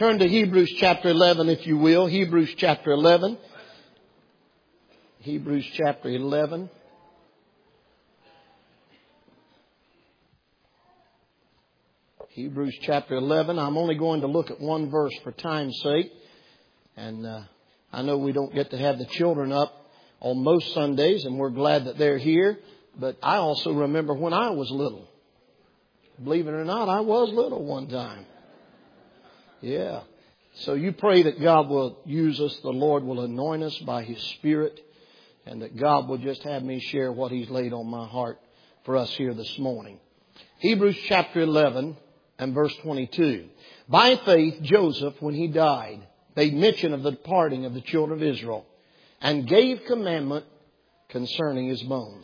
Turn to Hebrews chapter 11, if you will. Hebrews chapter 11. Hebrews chapter 11. Hebrews chapter 11. I'm only going to look at one verse for time's sake. And I know we don't get to have the children up on most Sundays, and we're glad that they're here. But I also remember when I was little. Believe it or not, I was little one time. Yeah. So you pray that God will use us, the Lord will anoint us by His Spirit, and that God will just have me share what He's laid on my heart for us here this morning. Hebrews chapter 11 and verse 22. By faith, Joseph, when he died, made mention of the departing of the children of Israel and gave commandment concerning his bones.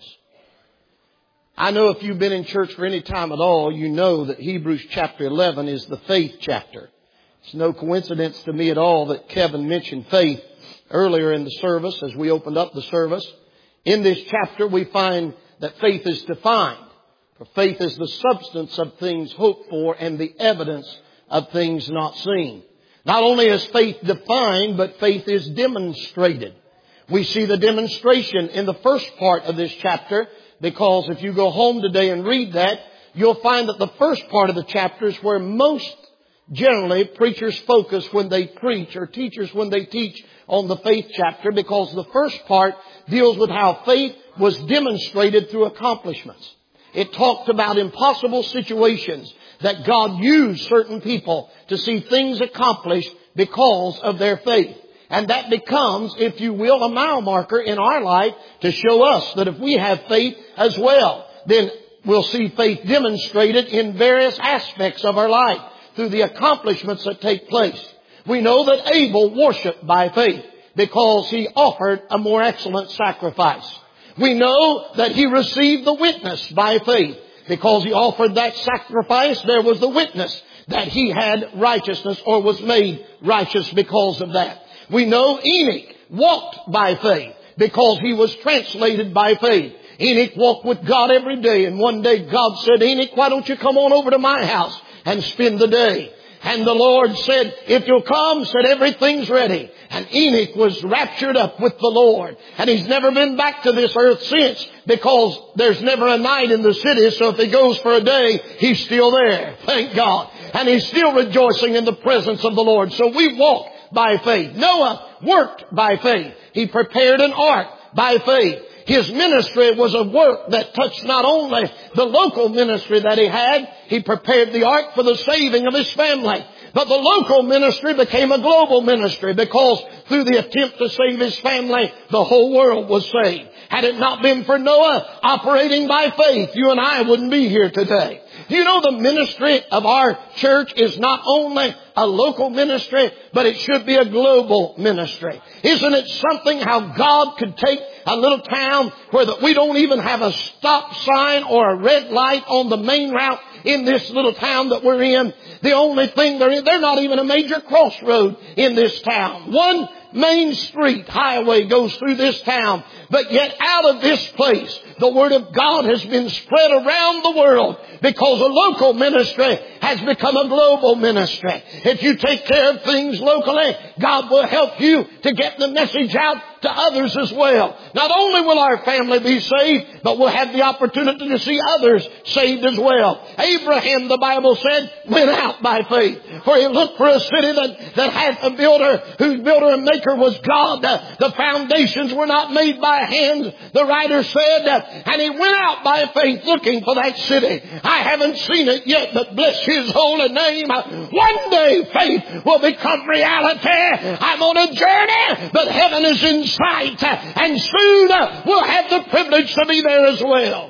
I know if you've been in church for any time at all, you know that Hebrews chapter 11 is the faith chapter. It's no coincidence to me at all that Kevin mentioned faith earlier in the service as we opened up the service. In this chapter we find that faith is defined. For faith is the substance of things hoped for and the evidence of things not seen. Not only is faith defined, but faith is demonstrated. We see the demonstration in the first part of this chapter, because if you go home today and read that, you'll find that the first part of the chapter is where most generally preachers focus when they preach, or teachers when they teach on the faith chapter, because the first part deals with how faith was demonstrated through accomplishments. It talked about impossible situations that God used certain people to see things accomplished because of their faith. And that becomes, if you will, a mile marker in our life to show us that if we have faith as well, then we'll see faith demonstrated in various aspects of our life through the accomplishments that take place. We know that Abel worshiped by faith because he offered a more excellent sacrifice. We know that he received the witness by faith. Because he offered that sacrifice, there was the witness that he had righteousness or was made righteous because of that. We know Enoch walked by faith because he was translated by faith. Enoch walked with God every day, and one day God said, Enoch, why don't you come on over to my house and spend the day? And the Lord said, if you'll come, said everything's ready. And Enoch was raptured up with the Lord. And he's never been back to this earth since, because there's never a night in the city. So if he goes for a day, he's still there. Thank God. And he's still rejoicing in the presence of the Lord. So we walk by faith. Noah worked by faith. He prepared an ark by faith. His ministry was a work that touched not only the local ministry that he had. He prepared the ark for the saving of his family. But the local ministry became a global ministry, because through the attempt to save his family, the whole world was saved. Had it not been for Noah operating by faith, you and I wouldn't be here today. Do you know the ministry of our church is not only a local ministry, but it should be a global ministry? Isn't it something how God could take a little town where we don't even have a stop sign or a red light on the main route in this little town that we're in? The only thing they're not even a major crossroad in this town. One main street highway goes through this town. But yet out of this place, the Word of God has been spread around the world, because a local ministry has become a global ministry. If you take care of things locally, God will help you to get the message out to others as well. Not only will our family be saved, but we'll have the opportunity to see others saved as well. Abraham, the Bible said, went out by faith. For he looked for a city that had a builder, whose builder and maker was God. The foundations were not made by hands, the writer said, and he went out by faith looking for that city. I haven't seen it yet, but bless His holy name. One day faith will become reality. I'm on a journey, but heaven is in sight, and soon we'll have the privilege to be there as well.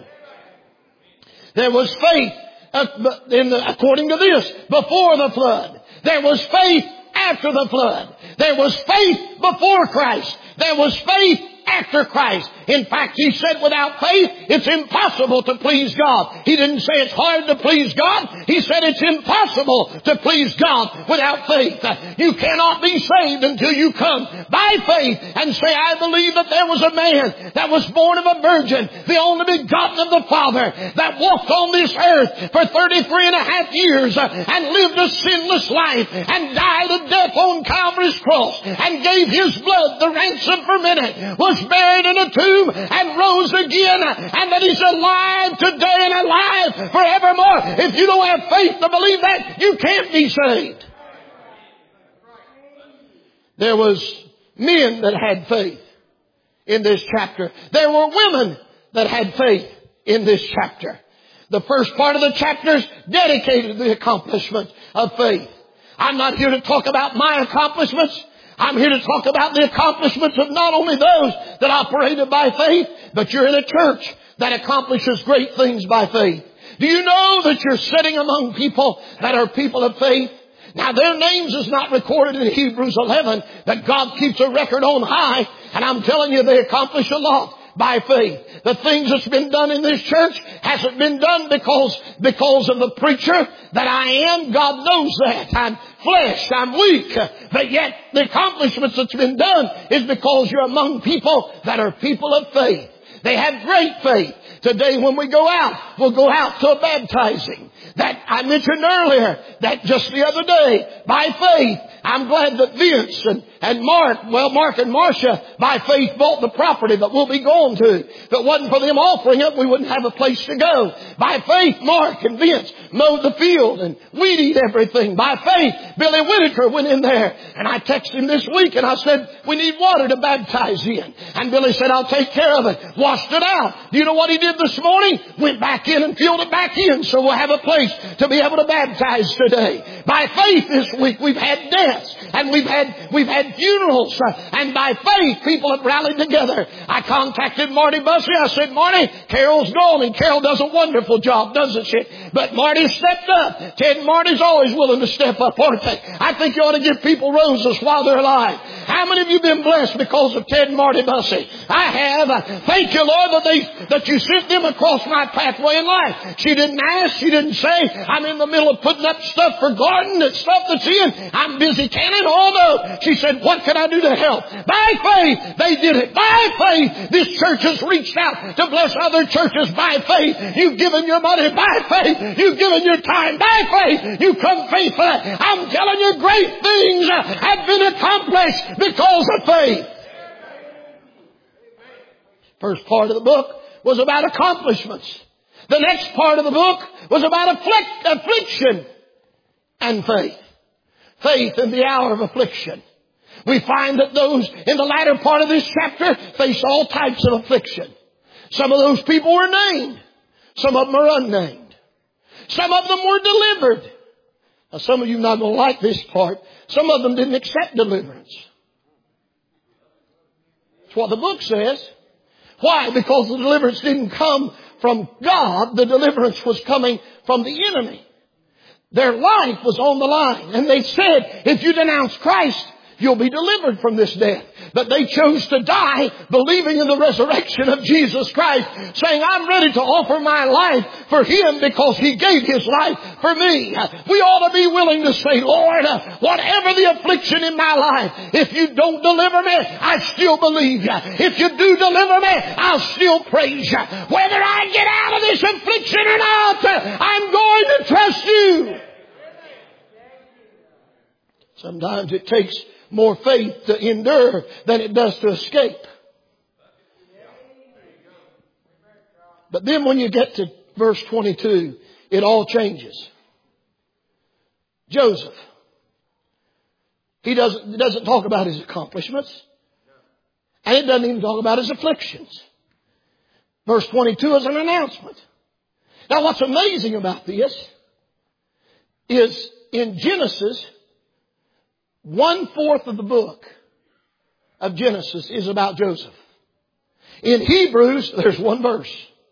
There was faith, according to this, before the flood. There was faith after the flood. There was faith before Christ. There was faith after Christ. In fact, he said without faith, it's impossible to please God. He didn't say it's hard to please God. He said it's impossible to please God without faith. You cannot be saved until you come by faith and say, I believe that there was a man that was born of a virgin, the only begotten of the Father, that walked on this earth for 33 and a half years and lived a sinless life and died a death on Calvary's cross and gave his blood the ransom for many, was buried in a tomb and rose again, and that he's alive today and alive forevermore. If you don't have faith to believe that, you can't be saved. There was men that had faith in this chapter. There were women that had faith in this chapter. The first part of the chapter is dedicated to the accomplishment of faith. I'm not here to talk about my accomplishments. I'm here to talk about the accomplishments of not only those that operated by faith, but you're in a church that accomplishes great things by faith. Do you know that you're sitting among people that are people of faith? Now their names is not recorded in Hebrews 11, but God keeps a record on high, and I'm telling you they accomplish a lot by faith. The things that's been done in this church hasn't been done because of the preacher that I am. God knows that. I'm flesh. I'm weak. But yet the accomplishments that's been done is because you're among people that are people of faith. They have great faith. Today when we go out, we'll go out to a baptizing. That I mentioned earlier, that just the other day, by faith, I'm glad that Vince and Mark and Marcia, by faith bought the property that we'll be going to. If it wasn't for them offering it, we wouldn't have a place to go. By faith, Mark and Vince mowed the field and weeded everything. By faith, Billy Whitaker went in there, and I texted him this week and I said, we need water to baptize in. And Billy said, I'll take care of it. Washed it out. Do you know what he did this morning? Went back in and filled it back in, so we'll have a place to be able to baptize today. By faith this week we've had deaths and we've had funerals, and by faith people have rallied together. I contacted Marty Bussey. I said, Marty, Carol's gone, and Carol does a wonderful job, doesn't she? But Marty stepped up. Ted and Marty's always willing to step up, aren't they? I think you ought to give people roses while they're alive. How many of you have been blessed because of Ted and Marty Bussey? I have. Thank you, Lord, that you sent them across my pathway in life. She didn't ask. She didn't say, I'm in the middle of putting up stuff for garden, that stuff that's in. I'm busy canning. Oh no. She said, what can I do to help? By faith, they did it. By faith, this church has reached out to bless other churches. By faith, you've given your money. By faith, you've given your time. By faith, you come faithful. I'm telling you, great things have been accomplished because of faith. First part of the book was about accomplishments. The next part of the book was about affliction and faith. Faith in the hour of affliction. We find that those in the latter part of this chapter face all types of affliction. Some of those people were named. Some of them are unnamed. Some of them were delivered. Now some of you are not going to like this part. Some of them didn't accept deliverance. That's what the book says. Why? Because the deliverance didn't come from God. The deliverance was coming from the enemy. Their life was on the line. And they said, if you denounce Christ, you'll be delivered from this death. But they chose to die believing in the resurrection of Jesus Christ, saying, I'm ready to offer my life for Him because He gave His life for me. We ought to be willing to say, Lord, whatever the affliction in my life, if you don't deliver me, I still believe you. If you do deliver me, I'll still praise you. Whether I get out of this affliction or not, I'm going to trust you. Sometimes it takes more faith to endure than it does to escape. But then when you get to verse 22, it all changes. Joseph. He doesn't talk about his accomplishments. And it doesn't even talk about his afflictions. Verse 22 is an announcement. Now what's amazing about this is in Genesis, 1/4 of the book of Genesis is about Joseph. In Hebrews, there's one verse.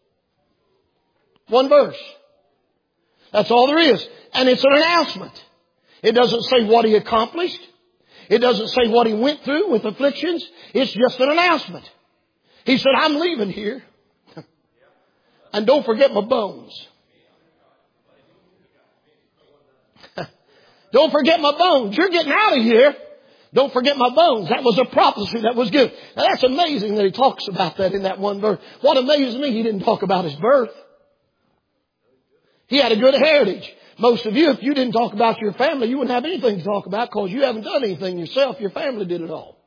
One verse. That's all there is. And it's an announcement. It doesn't say what he accomplished. It doesn't say what he went through with afflictions. It's just an announcement. He said, I'm leaving here. And don't forget my bones. Don't forget my bones. You're getting out of here. Don't forget my bones. That was a prophecy that was given. Now that's amazing that he talks about that in that one verse. What amazes me, he didn't talk about his birth. He had a good heritage. Most of you, if you didn't talk about your family, you wouldn't have anything to talk about because you haven't done anything yourself. Your family did it all.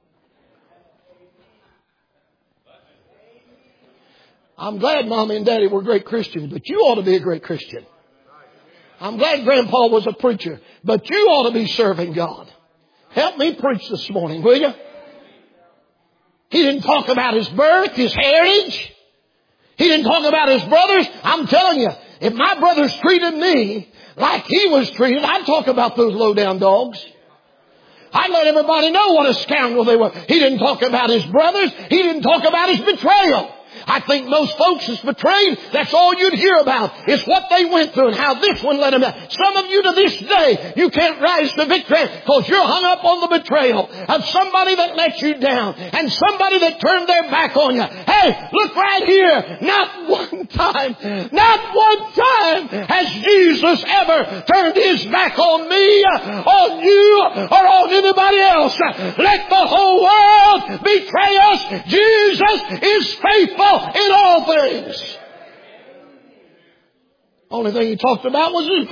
I'm glad Mommy and Daddy were great Christians, but you ought to be a great Christian. I'm glad Grandpa was a preacher, but you ought to be serving God. Help me preach this morning, will you? He didn't talk about his birth, his heritage. He didn't talk about his brothers. I'm telling you, if my brothers treated me like he was treated, I'd talk about those low-down dogs. I'd let everybody know what a scoundrel they were. He didn't talk about his brothers. He didn't talk about his betrayal. I think most folks is betrayed. That's all you'd hear about. It's what they went through and how this one let them down. Some of you to this day, you can't rise to victory because you're hung up on the betrayal of somebody that let you down and somebody that turned their back on you. Hey, look right here. Not one time has Jesus ever turned his back on me, on you, or on anybody else. Let the whole world betray us. Jesus is faithful in all things. Only thing he talked about was his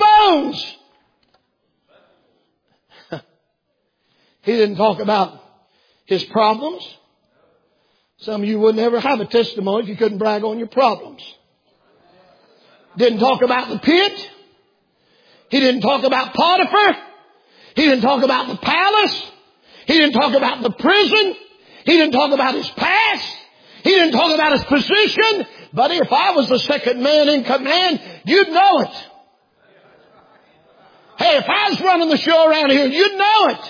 bones. He didn't talk about his problems. Some of you would never have a testimony if you couldn't brag on your problems. Didn't talk about the pit. He didn't talk about Potiphar. He didn't talk about the palace. He didn't talk about the prison. He didn't talk about his past. He didn't talk about his position. But if I was the second man in command, you'd know it. Hey, if I was running the show around here, you'd know it.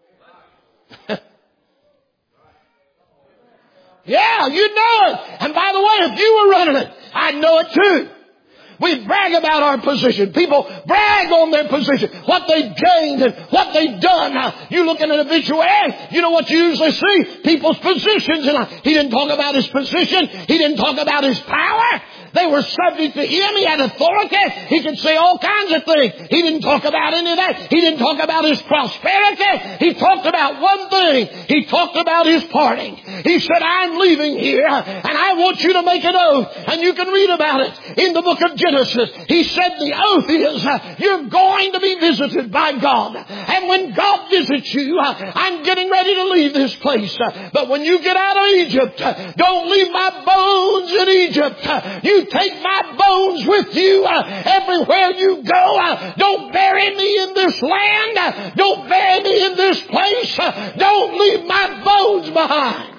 Yeah, you'd know it. And by the way, if you were running it, I'd know it too. We brag about our position. People brag on their position, what they've gained and what they've done. Now, you look at an obituary, you know what you usually see? People's positions. And he didn't talk about his position. He didn't talk about his power. They were subject to him. He had authority. He could say all kinds of things. He didn't talk about any of that. He didn't talk about his prosperity. He talked about one thing. He talked about his parting. He said, I'm leaving here and I want you to make an oath. And you can read about it in the book of Genesis. He said the oath is you're going to be visited by God. And when God visits you, I'm getting ready to leave this place. But when you get out of Egypt, don't leave my bones in Egypt. You take my bones with you everywhere you go. Don't bury me in this land. Don't bury me in this place. Don't leave my bones behind.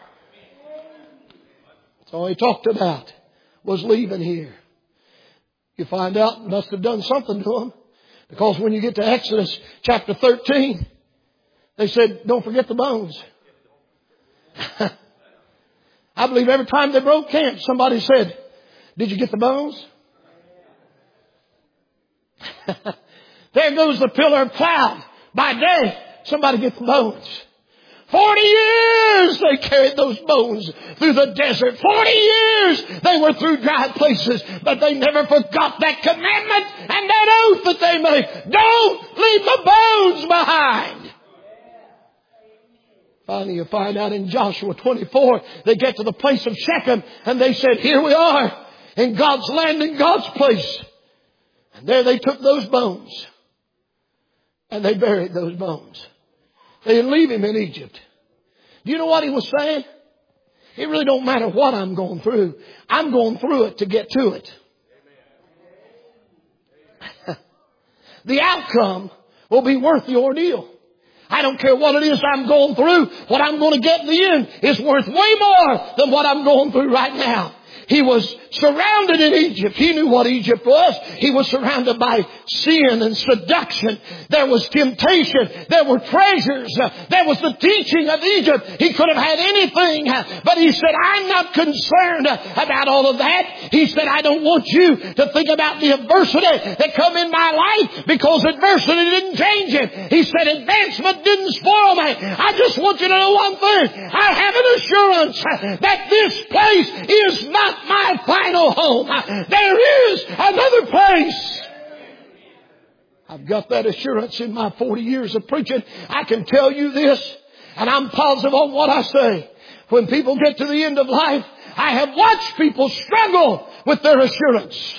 That's all he talked about was leaving here. You find out it must have done something to him. Because when you get to Exodus chapter 13, they said, don't forget the bones. I believe every time they broke camp, somebody said, did you get the bones? There goes the pillar of cloud. By day, somebody get the bones. 40 years they carried those bones through the desert. 40 years they were through dry places. But they never forgot that commandment and that oath that they made. Don't leave the bones behind. Finally, you find out in Joshua 24, they get to the place of Shechem and they said, here we are in God's land, in God's place. And there they took those bones and they buried those bones. They didn't leave him in Egypt. Do you know what he was saying? It really don't matter what I'm going through. I'm going through it to get to it. The outcome will be worth the ordeal. I don't care what it is I'm going through. What I'm going to get in the end is worth way more than what I'm going through right now. He was surrounded in Egypt. He knew what Egypt was. He was surrounded by sin and seduction. There was temptation. There were treasures. There was the teaching of Egypt. He could have had anything. But he said, I'm not concerned about all of that. He said, I don't want you to think about the adversity that come in my life, because adversity didn't change it. He said, advancement didn't spoil me. I just want you to know one thing. I have an assurance that this place is not my final home. There is another place. I've got that assurance in my 40 years of preaching. I can tell you this, and I'm positive on what I say. When people get to the end of life, I have watched people struggle with their assurance.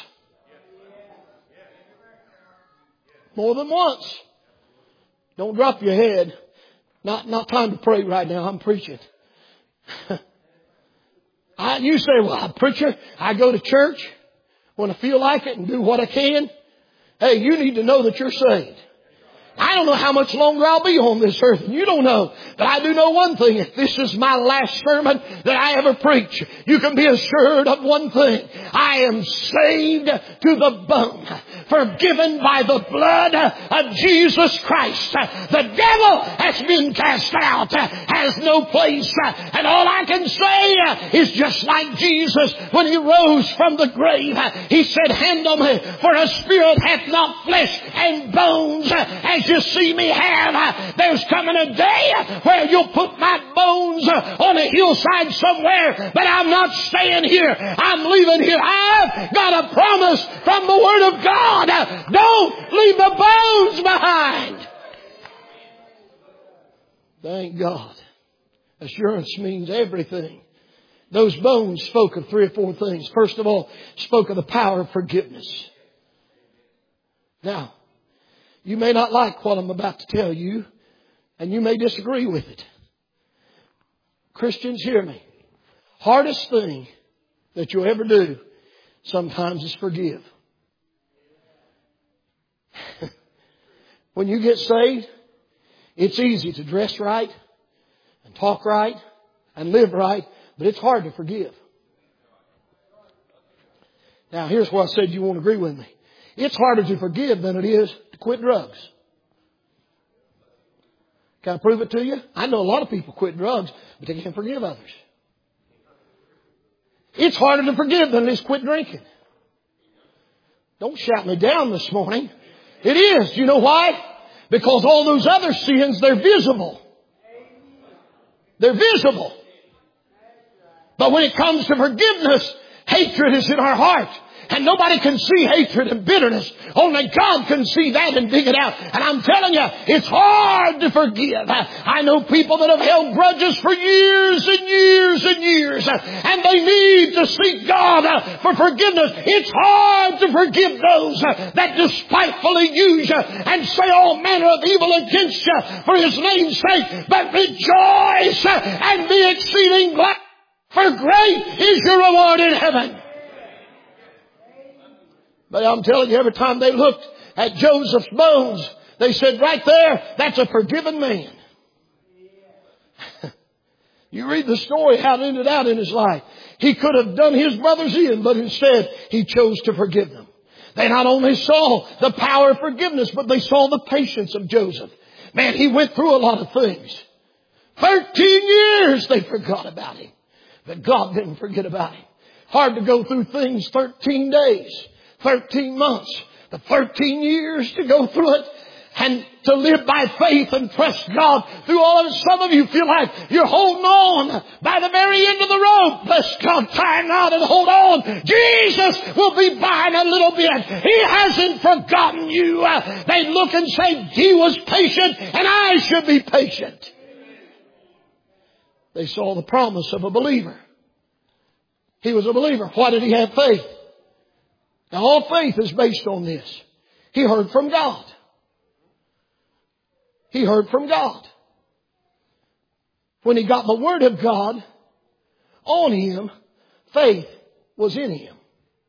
More than once. Don't drop your head. Not time to pray right now. I'm preaching. You say, well, preacher, I go to church when I feel like it and do what I can. Hey, you need to know that you're saved. I don't know how much longer I'll be on this earth. You don't know. But I do know one thing. If this is my last sermon that I ever preach, you can be assured of one thing. I am saved to the bone. Forgiven by the blood of Jesus Christ. The devil has been cast out. Has no place. And all I can say is just like Jesus when He rose from the grave. He said, handle me, for a spirit hath not flesh and bones as you see me have. There's coming a day where you'll put my bones on a hillside somewhere, but I'm not staying here. I'm leaving here. I've got a promise from the Word of God. Don't leave the bones behind. Thank God. Assurance means everything. Those bones spoke of 3 or 4 things. First of all, spoke of the power of forgiveness. Now, you may not like what I'm about to tell you, and you may disagree with it. Christians, hear me. Hardest thing that you'll ever do sometimes is forgive. When you get saved, it's easy to dress right and talk right and live right, but it's hard to forgive. Now, here's why I said you won't agree with me. It's harder to forgive than it is to quit drugs. Can I prove it to you? I know a lot of people quit drugs, but they can't forgive others. It's harder to forgive than it is to quit drinking. Don't shout me down this morning. It is. You know why? Because all those other sins, they're visible. They're visible. But when it comes to forgiveness, hatred is in our heart. And nobody can see hatred and bitterness. Only God can see that and dig it out. And I'm telling you, it's hard to forgive. I know people that have held grudges for years and years and years. And they need to seek God for forgiveness. It's hard to forgive those that despitefully use you and say all manner of evil against you for His name's sake. But rejoice and be exceeding glad, for great is your reward in heaven. But I'm telling you, every time they looked at Joseph's bones, they said, right there, that's a forgiven man. You read the story, how it ended out in his life. He could have done his brothers in, but instead he chose to forgive them. They not only saw the power of forgiveness, but they saw the patience of Joseph. Man, he went through a lot of things. 13 years they forgot about him. But God didn't forget about him. Hard to go through things 13 days. 13 months, the 13 years to go through it and to live by faith and trust God through all of it. Some of you feel like you're holding on by the very end of the rope. Bless God, tie a knot and hold on. Jesus will be by in a little bit. He hasn't forgotten you. They look and say, He was patient and I should be patient. They saw the promise of a believer. He was a believer. Why did he have faith? Now, all faith is based on this. He heard from God. He heard from God. When he got the Word of God on him, faith was in him.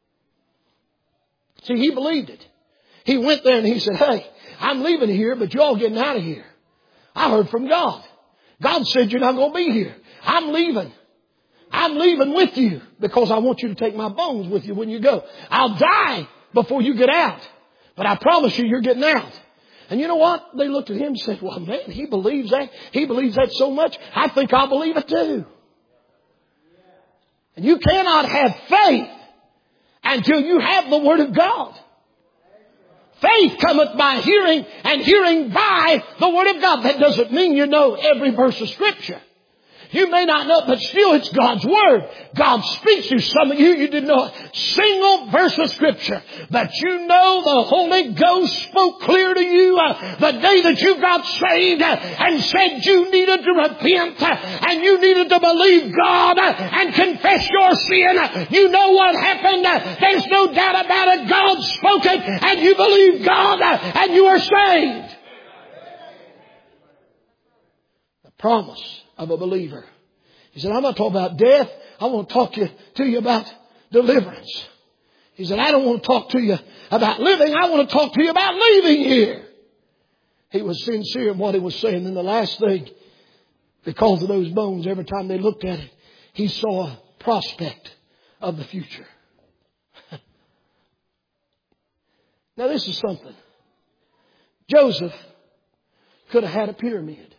See, he believed it. He went there and he said, hey, I'm leaving here, but you're all getting out of here. I heard from God. God said you're not going to be here. I'm leaving. I'm leaving with you because I want you to take my bones with you when you go. I'll die before you get out. But I promise you, you're getting out. And you know what? They looked at him and said, well, man, he believes that. He believes that so much. I think I'll believe it too. And you cannot have faith until you have the Word of God. Faith cometh by hearing, and hearing by the Word of God. That doesn't mean you know every verse of Scripture. You may not know, but still it's God's Word. God speaks to some of you. You didn't know a single verse of Scripture. But you know the Holy Ghost spoke clear to you the day that you got saved and said you needed to repent and you needed to believe God and confess your sin. You know what happened. There's no doubt about it. God spoke it and you believe God and you are saved. The promise of a believer. He said, I'm not talking about death. I want to talk to you about deliverance. He said, I don't want to talk to you about living. I want to talk to you about leaving here. He was sincere in what he was saying. And the last thing, because of those bones, every time they looked at it, he saw a prospect of the future. Now this is something. Joseph could have had a pyramid.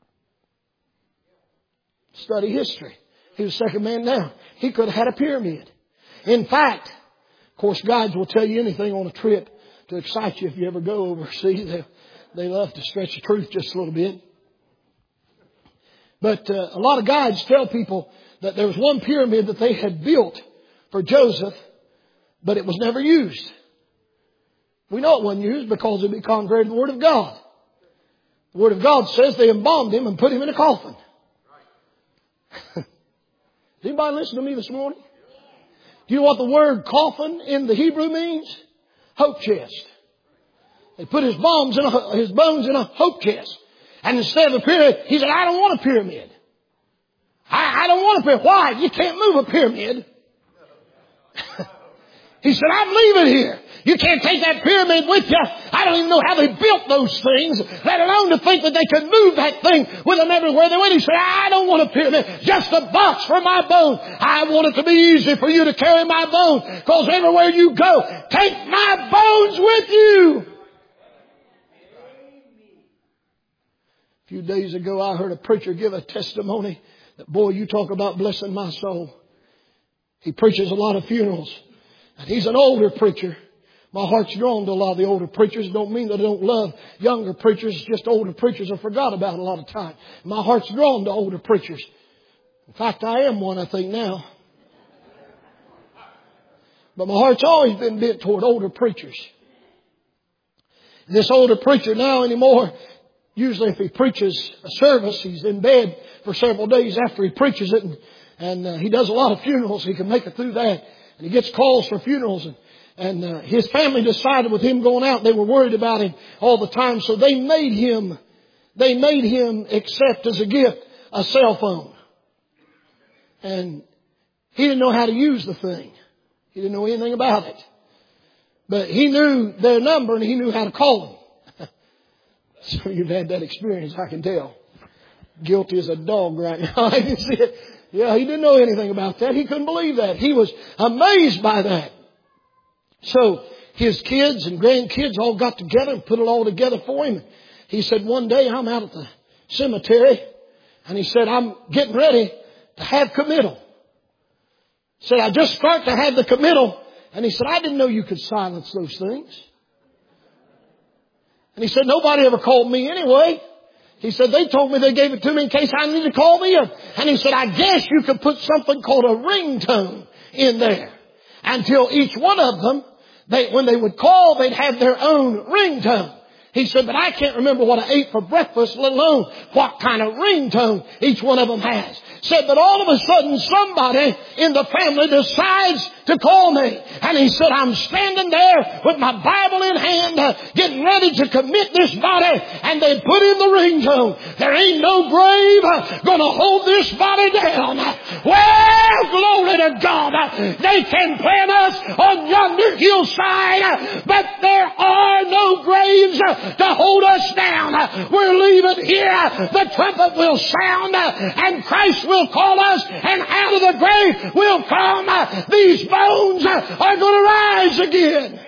Study history. He was second man down. He could have had a pyramid. In fact, of course, guides will tell you anything on a trip to excite you if you ever go overseas. They love to stretch the truth just a little bit. But a lot of guides tell people that there was one pyramid that they had built for Joseph, but it was never used. We know it wasn't used because it would be contrary to the Word of God. The Word of God says they embalmed him and put him in a coffin. Does anybody listen to me this morning? Do you know what the word coffin in the Hebrew means? Hope chest. They put his bones in a hope chest. And instead of a pyramid, he said, I don't want a pyramid. I don't want a pyramid. Why? You can't move a pyramid. He said, I'm leaving here. You can't take that pyramid with you. I don't even know how they built those things, let alone to think that they could move that thing with them everywhere they went. He said, I don't want a pyramid, just a box for my bones. I want it to be easy for you to carry my bones, because everywhere you go, take my bones with you. A few days ago, I heard a preacher give a testimony that, boy, you talk about blessing my soul. He preaches a lot of funerals, and he's an older preacher. My heart's drawn to a lot of the older preachers. Don't mean that I don't love younger preachers. It's just older preachers are forgot about a lot of time. My heart's drawn to older preachers. In fact, I am one, I think, now. But my heart's always been bent toward older preachers. This older preacher now anymore, usually if he preaches a service, he's in bed for several days after he preaches it. And he does a lot of funerals. He can make it through that. And he gets calls for funerals. And his family decided with him going out, they were worried about him all the time. So they made him accept as a gift a cell phone. And he didn't know how to use the thing. He didn't know anything about it. But he knew their number and he knew how to call them. So you've had that experience, I can tell. Guilty as a dog right now. I can see it. Yeah, he didn't know anything about that. He couldn't believe that. He was amazed by that. So his kids and grandkids all got together and put it all together for him. He said, one day I'm out at the cemetery and he said, I'm getting ready to have committal. He said, I just start to have the committal. And he said, I didn't know you could silence those things. And he said, nobody ever called me anyway. He said, they told me they gave it to me in case I needed to call them. And he said, I guess you could put something called a ringtone in there. Until each one of them, when they would call, they'd have their own ringtone. He said, but I can't remember what I ate for breakfast, let alone what kind of ringtone each one of them has. Said, but all of a sudden somebody in the family decides to call me. And he said, I'm standing there with my Bible in hand, getting ready to commit this body. And they put in the ringtone. There ain't no grave gonna hold this body down. Well, glory to God. They can plant us on yonder hillside, but there are no graves to hold us down. We're leaving here. The trumpet will sound and Christ will call us, and out of the grave will come. These bones are going to rise again.